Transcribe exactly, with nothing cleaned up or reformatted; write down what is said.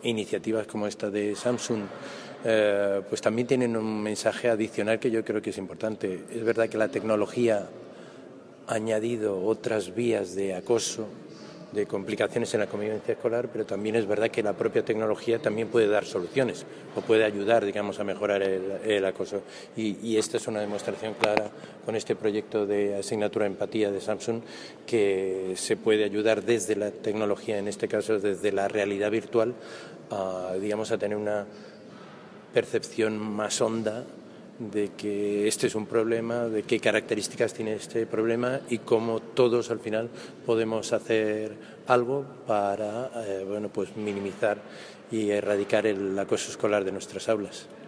iniciativas como esta de Samsung eh, pues también tienen un mensaje adicional que yo creo que es importante. Es verdad que la tecnología ha añadido otras vías de acoso, de complicaciones en la convivencia escolar, pero también es verdad que la propia tecnología también puede dar soluciones o puede ayudar, digamos, a mejorar el, el acoso. Y, y esta es una demostración clara con este proyecto de asignatura Empatía de Samsung, que se puede ayudar desde la tecnología, en este caso desde la realidad virtual, a, digamos, a tener una percepción más honda de que este es un problema, de qué características tiene este problema y cómo todos al final podemos hacer algo para eh, bueno, pues minimizar y erradicar el acoso escolar de nuestras aulas.